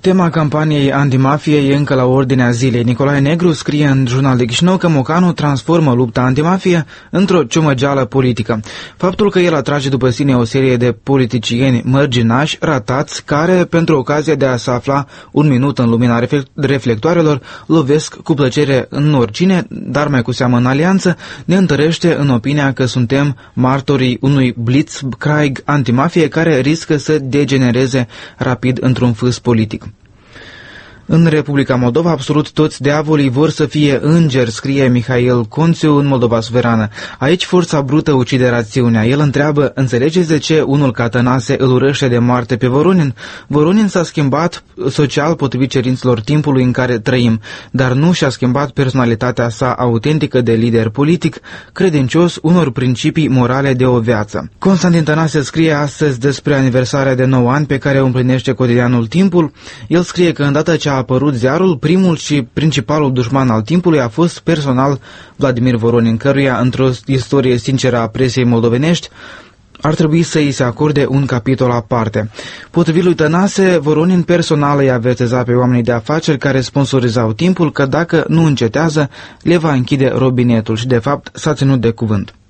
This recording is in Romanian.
Tema campaniei antimafie e încă la ordinea zilei. Nicolae Negru scrie în Jurnal de Chișinău că Mocanu transformă lupta antimafie într-o ciumăgeală politică. Faptul că el atrage după sine o serie de politicieni mărginași, ratați, care, pentru ocazia de a se afla un minut în lumina reflectoarelor, lovesc cu plăcere în oricine, dar mai cu seamă în alianță, ne întărește în opinia că suntem martorii unui blitzkrieg antimafie care riscă să degenereze rapid într-un fâs politic. În Republica Moldova, absolut toți diavolii vor să fie îngeri, scrie Mihail Conțiu în Moldova Suverană. Aici forța brută ucide rațiunea. El întreabă, înțelegeți de ce unul ca Tănase îl urăște de moarte pe Voronin? Voronin s-a schimbat social potrivit cerințelor timpului în care trăim, dar nu și-a schimbat personalitatea sa autentică de lider politic, credincios unor principii morale de o viață. Constantin Tănase scrie astăzi despre aniversarea de 9 ani pe care o împlinește cotidianul Timpul. El scrie că îndată ce a apărut ziarul, primul și principalul dușman al timpului a fost personal Vladimir Voronin, căruia, într-o istorie sinceră a presei moldovenești, ar trebui să îi se acorde un capitol aparte. Potrivit lui Tănase, Voronin personal îi avertiza pe oamenii de afaceri care sponsorizau Timpul că dacă nu încetează, le va închide robinetul și, de fapt, s-a ținut de cuvânt.